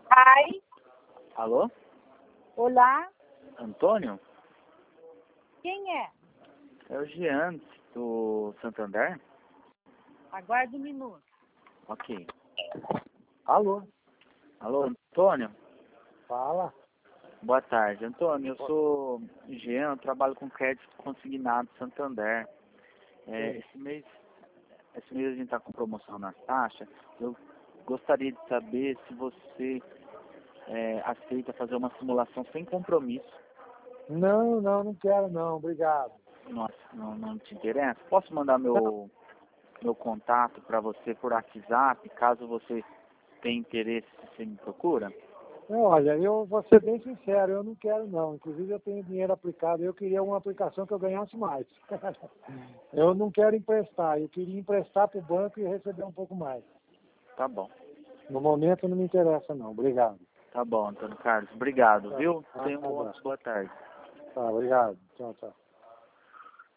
Ai, Alô? olá, Antônio? quem é? É o Jean, do Santander? Aguarde um minuto. Ok. Alô, Alô, Antônio? fala. Boa tarde. Antônio, eu sou Jean, eu trabalho com crédito consignado Santander. Esse mês a gente está com promoção nas taxas. Eu gostaria de saber se você aceita fazer uma simulação sem compromisso. Não quero não, obrigado. Nossa, não te interessa? Posso mandar meu contato para você por WhatsApp, caso você tenha interesse, você me procura? Olha, eu vou ser bem sincero, eu não quero não. Inclusive eu tenho dinheiro aplicado, eu queria uma aplicação que eu ganhasse mais. Eu não quero emprestar, eu queria emprestar para o banco e receber um pouco mais. Tá bom. No momento não me interessa não, obrigado. Tá bom, Antônio Carlos. Obrigado, viu? Tenha tá uma bom. boa tarde. Tá, obrigado. Tchau, tchau.